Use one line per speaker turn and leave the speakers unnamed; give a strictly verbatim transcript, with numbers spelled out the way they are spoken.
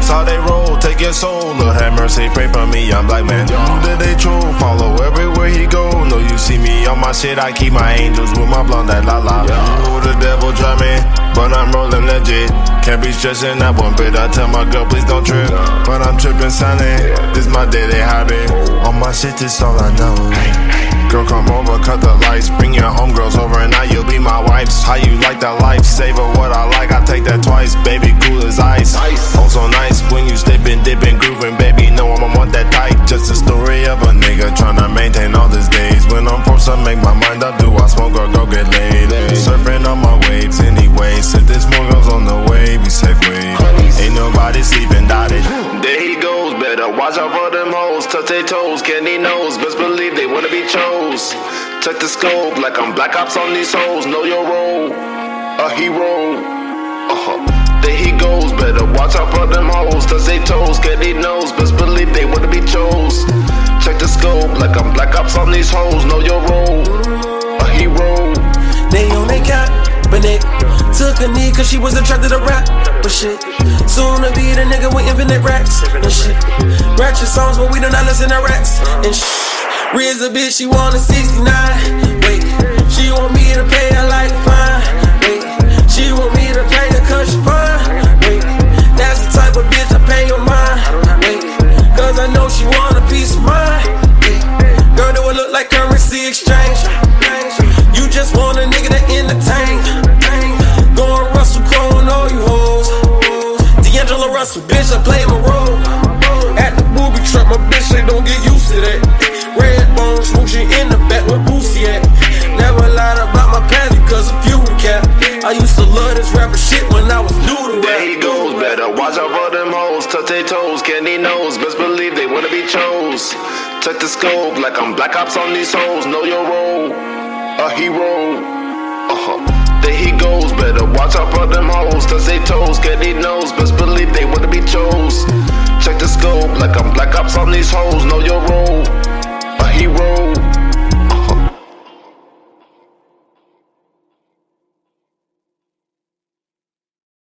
how they roll, take your soul. Lord have mercy, pray for me, I'm black man. Who did they troll? Follow everywhere he go. No, you see me on my shit, I keep my angels with my blonde, that la la. Who the devil try me, but I'm rolling legit. Can't be stressing that one bit, I tell my girl please don't trip. But I'm tripping silent, this my daily habit. On my shit, this all I know. Girl, come over, cut the lights. Bring your homegirls over and now you'll be my wife's. How you like that life? Savor what I like, I take that twice. Baby, cool as ice. Oh, so nice when you slippin', dippin', groovin'. Baby, know I'ma want that tight. Just a story of a nigga tryna maintain all these days. When I'm forced to make my mind up, do I smoke or go get laid? Surfing on my waves anyway. Said this more goes on the way, we segue. Ain't nobody sleeping, dotted. There he goes, better watch out for them hoes. Touch their toes, candy nose. Best believe they wanna be chose. Check the scope like I'm Black Ops on these hoes. Know your role, a hero. Uh-huh. There he goes, better watch out for them hoes. Touch their toes, candy nose. Best believe they wanna be chose. Check the scope like I'm Black Ops on these hoes. Know your role, a hero.
They on they cap, but they took a knee cause she was attracted to rap. But shit, soon to be the nigga with infinite racks. And shit, ratchet songs but we do not listen to rats. And shit, Riz a bitch, she want a sixty-nine. Wait, she want me to pay her like fine. Wait, she want me to play her cause she fine. Wait, that's the type of bitch I pay your mind. Wait, cause I know she want a piece of mind. Wait, girl, do it look like currency exchange? You just want a nigga to entertain. Going Russell Crowe on all you hoes. D'Angelo Russell, bitch, I play my role. At the booby trap, my bitch, they don't get used to that. Red bone smooching in the back with Boosie at. Never lied about my past because of you cap. I used to love this rapper shit when I was new to rap.
There he goes, better watch out for them hoes. Touch their toes, candy nose. Best believe they wanna be chose. Check the scope like I'm Black Ops on these hoes. Know your role, a hero. Uh-huh. There he goes, better watch out for them hoes. Touch their toes, candy nose.